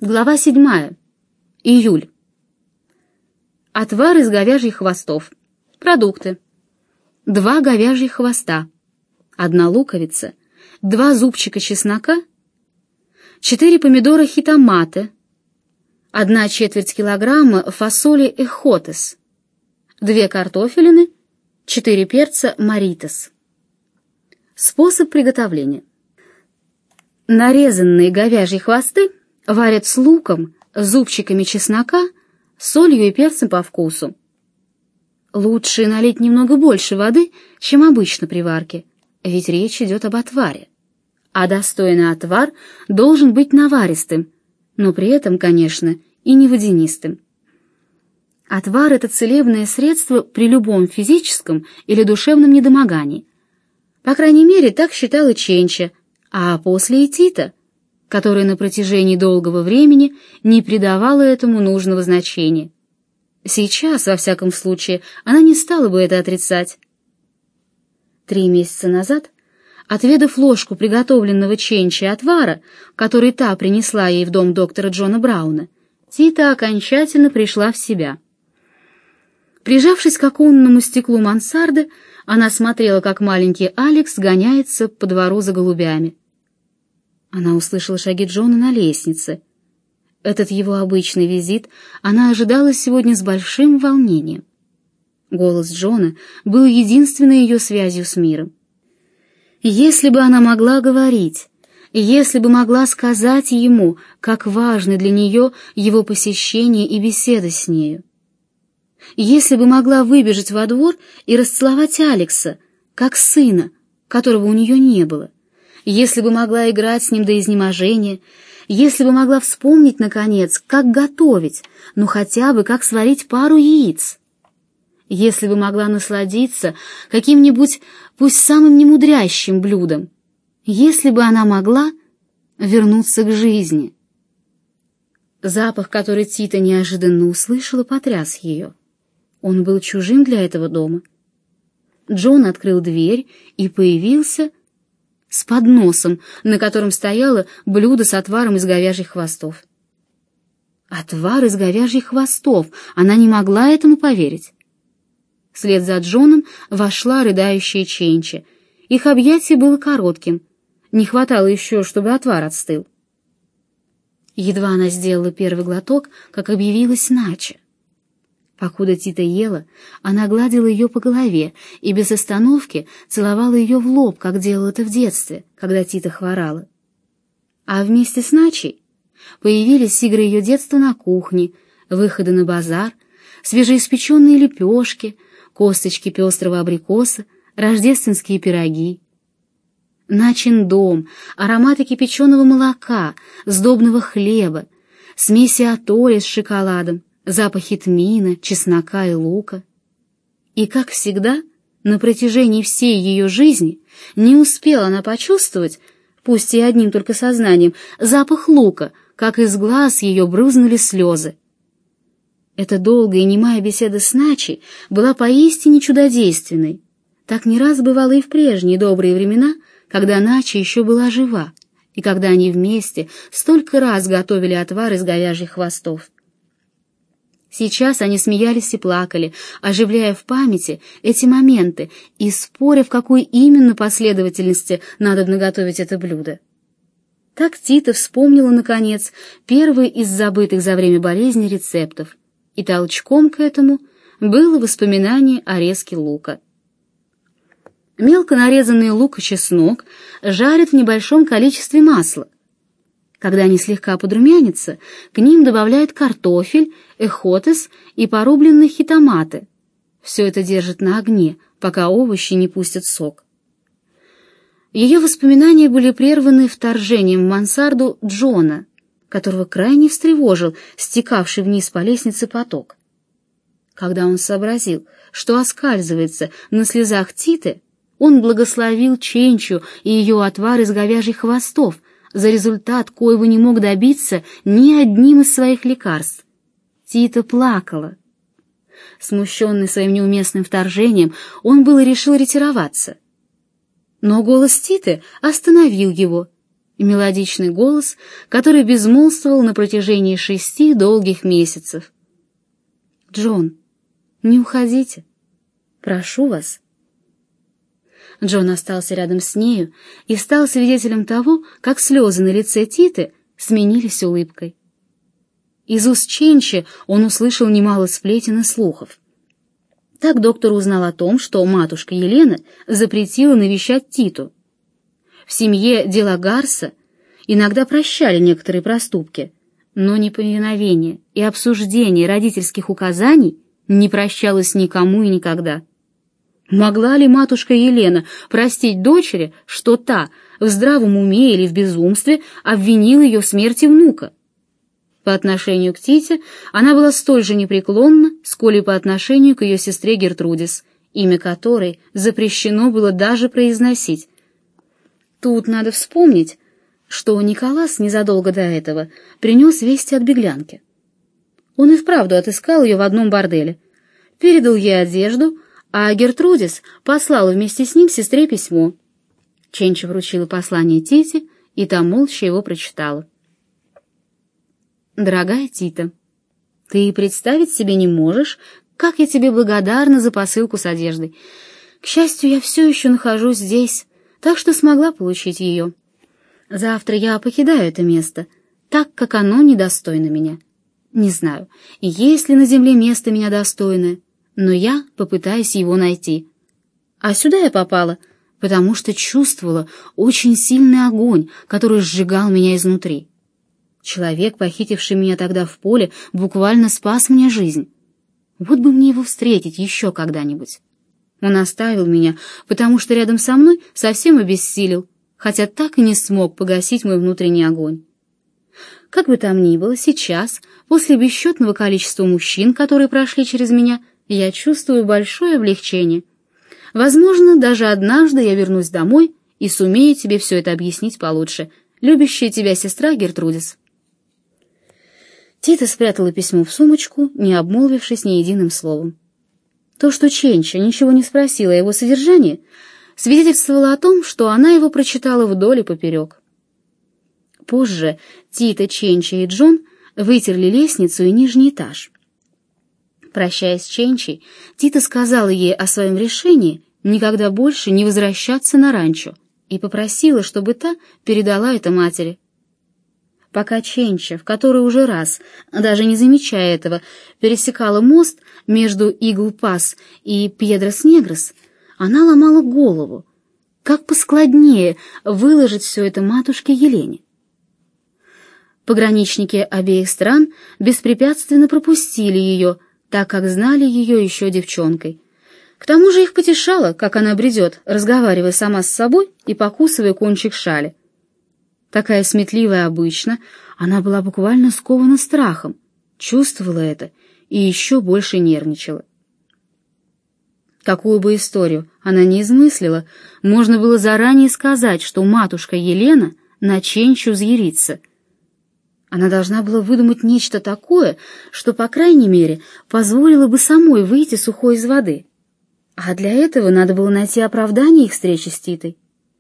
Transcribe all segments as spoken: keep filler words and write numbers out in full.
Глава седьмая. Июль. Отвар из говяжьих хвостов. Продукты. Два говяжьих хвоста. Одна луковица. Два зубчика чеснока. Четыре помидора хитоматы. Одна четверть килограмма фасоли эхотес. Две картофелины. Четыре перца маритес. Способ приготовления. Нарезанные говяжьи хвосты варят с луком, зубчиками чеснока, солью и перцем по вкусу. Лучше налить немного больше воды, чем обычно при варке, ведь речь идет об отваре. А достойный отвар должен быть наваристым, но при этом, конечно, и не водянистым. Отвар — это целебное средство при любом физическом или душевном недомогании. По крайней мере, так считала Ченча, а после и Тита, которая на протяжении долгого времени не придавала этому нужного значения. Сейчас, во всяком случае, она не стала бы это отрицать. Три месяца назад, отведав ложку приготовленного Ченчей отвара, который та принесла ей в дом доктора Джона Брауна, Тита окончательно пришла в себя. Прижавшись к оконному стеклу мансарды, она смотрела, как маленький Алекс гоняется по двору за голубями. Она услышала шаги Джона на лестнице. Этот его обычный визит она ожидала сегодня с большим волнением. Голос Джона был единственной ее связью с миром. Если бы она могла говорить, если бы могла сказать ему, как важны для нее его посещение и беседа с нею. Если бы могла выбежать во двор и расцеловать Алекса, как сына, которого у нее не было. Если бы могла играть с ним до изнеможения, если бы могла вспомнить, наконец, как готовить, ну хотя бы как сварить пару яиц. Если бы могла насладиться каким-нибудь, пусть самым немудрящим блюдом. Если бы она могла вернуться к жизни. Запах, который Тита неожиданно услышала, потряс ее. Он был чужим для этого дома. Джон открыл дверь и появился с подносом, на котором стояло блюдо с отваром из говяжьих хвостов. Отвар из говяжьих хвостов! Она не могла этому поверить. Вслед за Джоном вошла рыдающая Ченча. Их объятие было коротким. Не хватало еще, чтобы отвар отстыл. Едва она сделала первый глоток, как объявилась Нача. Покуда Тита ела, она гладила ее по голове и без остановки целовала ее в лоб, как делала это в детстве, когда Тита хворала. А вместе с Начей появились игры ее детства на кухне, выходы на базар, свежеиспеченные лепешки, косточки пестрого абрикоса, рождественские пироги. Начин дом, ароматы кипяченого молока, сдобного хлеба, смеси атолли с шоколадом, запахи тмина, чеснока и лука. И, как всегда, на протяжении всей ее жизни не успела она почувствовать, пусть и одним только сознанием, запах лука, как из глаз ее брызнули слезы. Эта долгая и немая беседа с Начей была поистине чудодейственной. Так не раз бывало и в прежние добрые времена, когда Нача еще была жива, и когда они вместе столько раз готовили отвар из говяжьих хвостов. Сейчас они смеялись и плакали, оживляя в памяти эти моменты и споря, в какой именно последовательности надо наготовить это блюдо. Так Тита вспомнила, наконец, первый из забытых за время болезни рецептов, и толчком к этому было воспоминание о резке лука. Мелко нарезанный лук и чеснок жарят в небольшом количестве масла. Когда они слегка подрумянятся, к ним добавляют картофель, эхотес и порубленные хитоматы. Все это держат на огне, пока овощи не пустят сок. Ее воспоминания были прерваны вторжением в мансарду Джона, которого крайне встревожил стекавший вниз по лестнице поток. Когда он сообразил, что оскальзывается на слезах Титы, он благословил Ченчу и ее отвар из говяжьих хвостов, за результат коего не мог добиться ни одним из своих лекарств. Тита плакала. Смущенный своим неуместным вторжением, он было решил ретироваться. Но голос Титы остановил его, и мелодичный голос, который безмолвствовал на протяжении шести долгих месяцев. «Джон, не уходите. Прошу вас». Джон остался рядом с нею и стал свидетелем того, как слезы на лице Титы сменились улыбкой. Из уст Ченчи он услышал немало сплетен и слухов. Так доктор узнал о том, что матушка Елена запретила навещать Титу. В семье де ла Гарса иногда прощали некоторые проступки, но неповиновение и обсуждение родительских указаний не прощалось никому и никогда. Могла ли матушка Елена простить дочери, что та в здравом уме или в безумстве обвинила ее в смерти внука? По отношению к Тите она была столь же непреклонна, сколь и по отношению к ее сестре Гертрудис, имя которой запрещено было даже произносить. Тут надо вспомнить, что Николас незадолго до этого принес вести от беглянки. Он и вправду отыскал ее в одном борделе, передал ей одежду, а Гертрудис послала вместе с ним сестре письмо. Ченча вручила послание Тите, и та молча его прочитала. «Дорогая Тита, ты представить себе не можешь, как я тебе благодарна за посылку с одеждой. К счастью, я все еще нахожусь здесь, так что смогла получить ее. Завтра я покидаю это место, так как оно недостойно меня. Не знаю, есть ли на земле место меня достойное, но я попытаюсь его найти. А сюда я попала, потому что чувствовала очень сильный огонь, который сжигал меня изнутри. Человек, похитивший меня тогда в поле, буквально спас мне жизнь. Вот бы мне его встретить еще когда-нибудь. Он оставил меня, потому что рядом со мной совсем обессилел, хотя так и не смог погасить мой внутренний огонь. Как бы там ни было, сейчас, после бесчетного количества мужчин, которые прошли через меня, я чувствую большое облегчение. Возможно, даже однажды я вернусь домой и сумею тебе все это объяснить получше. Любящая тебя сестра Гертрудис». Тита спрятала письмо в сумочку, не обмолвившись ни единым словом. То, что Ченча ничего не спросила о его содержании, свидетельствовало о том, что она его прочитала вдоль и поперек. Позже Тита, Ченча и Джон вытерли лестницу и нижний этаж. Прощаясь с Ченчей, Тита сказала ей о своем решении никогда больше не возвращаться на ранчо и попросила, чтобы та передала это матери. Пока Ченча, в который уже раз, даже не замечая этого, пересекала мост между Игл-Пас и Пьедрос-Негрос, она ломала голову, как поскладнее выложить все это матушке Елене. Пограничники обеих стран беспрепятственно пропустили ее, так как знали ее еще девчонкой. К тому же их потешало, как она бредет, разговаривая сама с собой и покусывая кончик шали. Такая сметливая обычно, она была буквально скована страхом, чувствовала это и еще больше нервничала. Какую бы историю она ни измыслила, можно было заранее сказать, что матушка Елена на Ченчу взъярится. Она должна была выдумать нечто такое, что, по крайней мере, позволило бы самой выйти сухой из воды. А для этого надо было найти оправдание их встречи с Титой.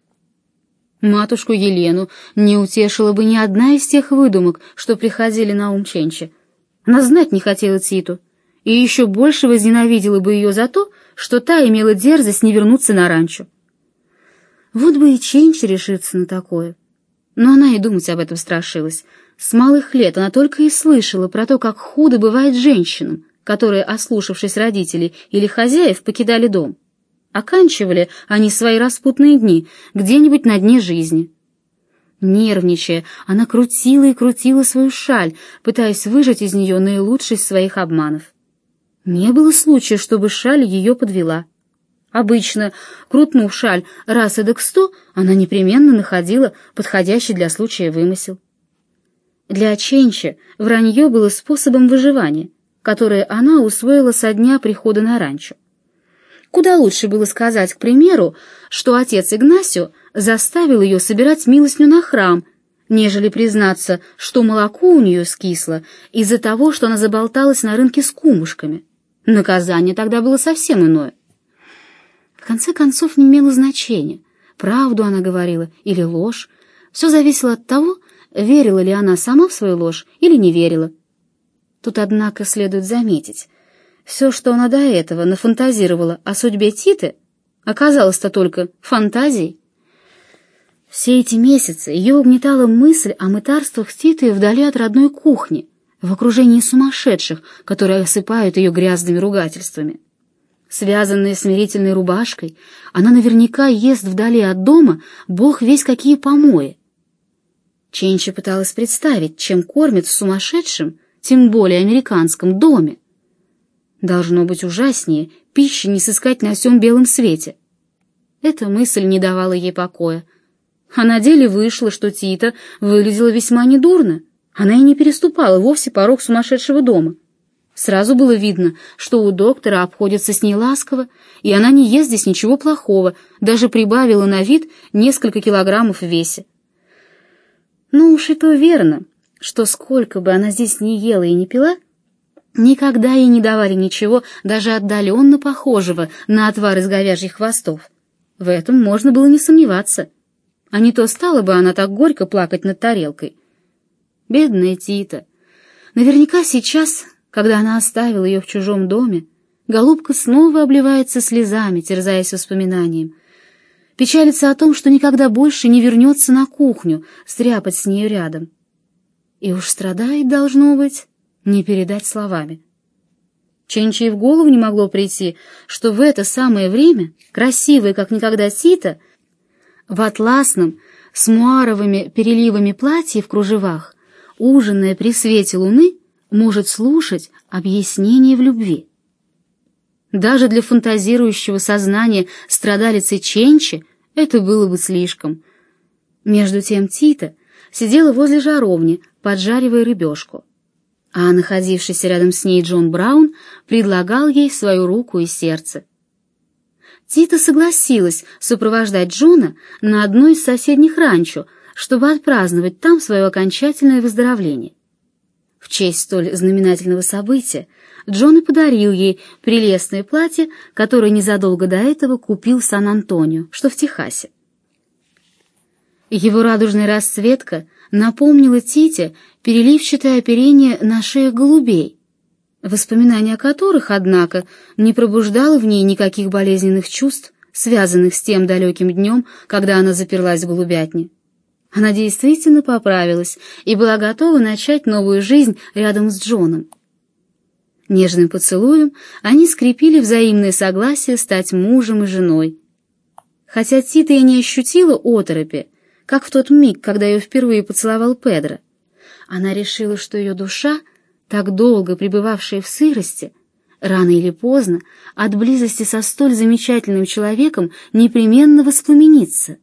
Матушку Елену не утешила бы ни одна из тех выдумок, что приходили на ум Ченче. Она знать не хотела Титу, и еще больше возненавидела бы ее за то, что та имела дерзость не вернуться на ранчо. Вот бы и Ченче решиться на такое. Но она и думать об этом страшилась. С малых лет она только и слышала про то, как худо бывает женщинам, которые, ослушавшись родителей или хозяев, покидали дом. Оканчивали они свои распутные дни где-нибудь на дне жизни. Нервничая, она крутила и крутила свою шаль, пытаясь выжать из нее наилучший из своих обманов. Не было случая, чтобы шаль ее подвела. Обычно, крутнув шаль раз эдак сто, она непременно находила подходящий для случая вымысел. Для Ченчи вранье было способом выживания, которое она усвоила со дня прихода на ранчо. Куда лучше было сказать, к примеру, что отец Игнасио заставил ее собирать милостню на храм, нежели признаться, что молоко у нее скисло из-за того, что она заболталась на рынке с кумушками. Наказание тогда было совсем иное. В конце концов, не имело значения, правду она говорила или ложь. Все зависело от того, верила ли она сама в свою ложь или не верила. Тут, однако, следует заметить, все, что она до этого нафантазировала о судьбе Титы, оказалось-то только фантазией. Все эти месяцы ее угнетала мысль о мытарствах Титы вдали от родной кухни, в окружении сумасшедших, которые осыпают ее грязными ругательствами. Связанная смирительной рубашкой, она наверняка ест вдали от дома бог весь какие помои. Ченчи пыталась представить, чем кормят в сумасшедшем, тем более американском доме. Должно быть ужаснее пищи не сыскать на всем белом свете. Эта мысль не давала ей покоя. А на деле вышло, что Тита выглядела весьма недурно. Она и не переступала вовсе порог сумасшедшего дома. Сразу было видно, что у доктора обходятся с ней ласково, и она не ест здесь ничего плохого, даже прибавила на вид несколько килограммов в весе. Ну уж и то верно, что сколько бы она здесь ни ела и ни пила, никогда ей не давали ничего даже отдаленно похожего на отвар из говяжьих хвостов. В этом можно было не сомневаться. А не то стала бы она так горько плакать над тарелкой. Бедная Тита. Наверняка сейчас, когда она оставила ее в чужом доме, голубка снова обливается слезами, терзаясь воспоминанием. Печалится о том, что никогда больше не вернется на кухню стряпать с нею рядом. И уж страдает, должно быть, не передать словами. Ченчи и в голову не могло прийти, что в это самое время красивая, как никогда, Тита в атласном, с муаровыми переливами платье в кружевах, ужиная при свете луны, может слушать объяснение в любви. Даже для фантазирующего сознания страдалицы Ченчи это было бы слишком. Между тем Тита сидела возле жаровни, поджаривая рыбешку, а находившийся рядом с ней Джон Браун предлагал ей свою руку и сердце. Тита согласилась сопровождать Джона на одно из соседних ранчо, чтобы отпраздновать там свое окончательное выздоровление. В честь столь знаменательного события Джон и подарил ей прелестное платье, которое незадолго до этого купил в Сан-Антонио, что в Техасе. Его радужная расцветка напомнила Тите переливчатое оперение на шеях голубей, воспоминания о которых, однако, не пробуждало в ней никаких болезненных чувств, связанных с тем далеким днем, когда она заперлась в голубятне. Она действительно поправилась и была готова начать новую жизнь рядом с Джоном. Нежным поцелуем они скрепили взаимное согласие стать мужем и женой. Хотя Тита и не ощутила оторопи, как в тот миг, когда ее впервые поцеловал Педро, она решила, что ее душа, так долго пребывавшая в сырости, рано или поздно от близости со столь замечательным человеком непременно воспламенится.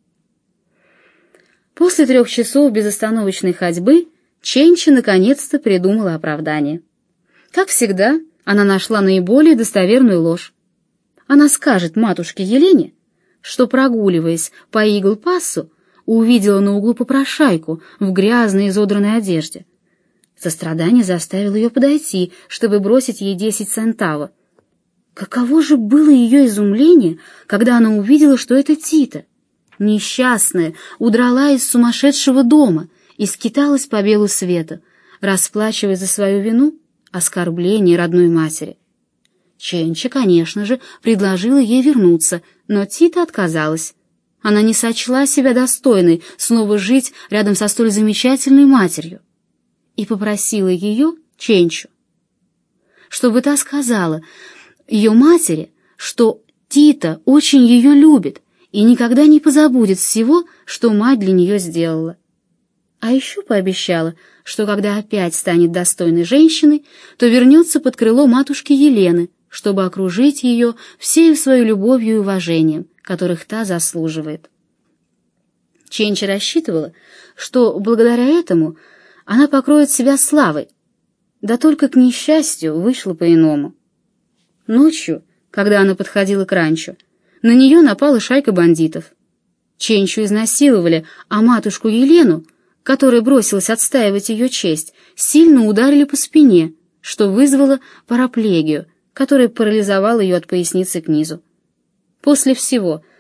После трех часов безостановочной ходьбы Ченчи наконец-то придумала оправдание. Как всегда, она нашла наиболее достоверную ложь. Она скажет матушке Елене, что, прогуливаясь по Игл-Пассу, увидела на углу попрошайку в грязной изодранной одежде. Сострадание заставило ее подойти, чтобы бросить ей десять центаво. Каково же было ее изумление, когда она увидела, что это Тита, несчастная, удрала из сумасшедшего дома и скиталась по белу света, расплачиваясь за свою вину, оскорбление родной матери. Ченчи, конечно же, предложила ей вернуться, но Тита отказалась. Она не сочла себя достойной снова жить рядом со столь замечательной матерью и попросила ее, Ченчу, чтобы та сказала ее матери, что Тита очень ее любит и никогда не позабудет всего, что мать для нее сделала. А еще пообещала, что когда опять станет достойной женщиной, то вернется под крыло матушки Елены, чтобы окружить ее всею своей любовью и уважением, которых та заслуживает. Ченчи рассчитывала, что благодаря этому она покроет себя славой, да только к несчастью вышло по-иному. Ночью, когда она подходила к ранчо, на нее напала шайка бандитов. Ченчу изнасиловали, а матушку Елену, которая бросилась отстаивать ее честь, сильно ударили по спине, что вызвало параплегию, которая парализовала ее от поясницы к низу. После всего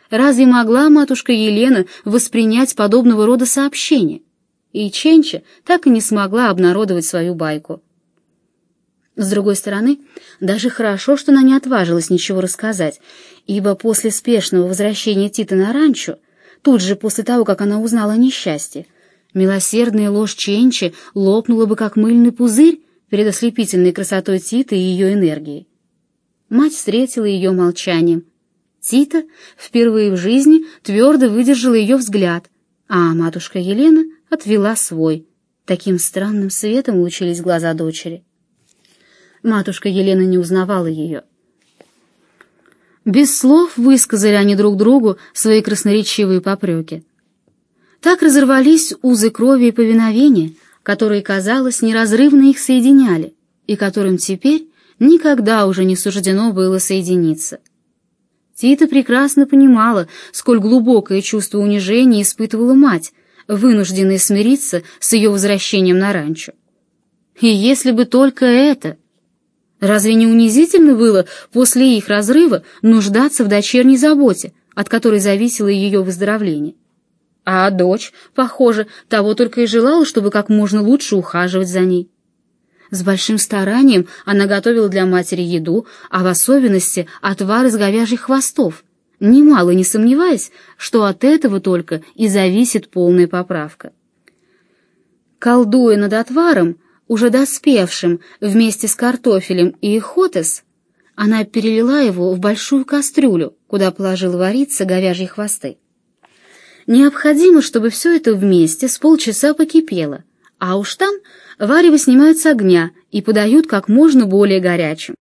Разве могла матушка Елена воспринять подобного рода сообщения? И Ченча так и не смогла обнародовать свою байку. С другой стороны, даже хорошо, что она не отважилась ничего рассказать, ибо после спешного возвращения Титы на ранчо, тут же после того, как она узнала о несчастье, милосердная ложь Ченчи лопнула бы, как мыльный пузырь, перед ослепительной красотой Титы и ее энергией. Мать встретила ее молчанием. Тита впервые в жизни твердо выдержала ее взгляд, а матушка Елена отвела свой. Таким странным светом лучились глаза дочери. Матушка Елена не узнавала ее. Без слов высказали они друг другу свои красноречивые попреки. Так разорвались узы крови и повиновения, которые, казалось, неразрывно их соединяли, и которым теперь никогда уже не суждено было соединиться. Тита прекрасно понимала, сколь глубокое чувство унижения испытывала мать, вынужденная смириться с ее возвращением на ранчо. И если бы только это... Разве не унизительно было после их разрыва нуждаться в дочерней заботе, от которой зависело ее выздоровление? А дочь, похоже, того только и желала, чтобы как можно лучше ухаживать за ней. С большим старанием она готовила для матери еду, а в особенности отвар из говяжьих хвостов, немало не сомневаясь, что от этого только и зависит полная поправка. Колдуя над отваром, уже доспевшим вместе с картофелем и хотес, она перелила его в большую кастрюлю, куда положила вариться говяжьи хвосты. Необходимо, чтобы все это вместе с полчаса покипело, а уж там варево снимают с огня и подают как можно более горячим.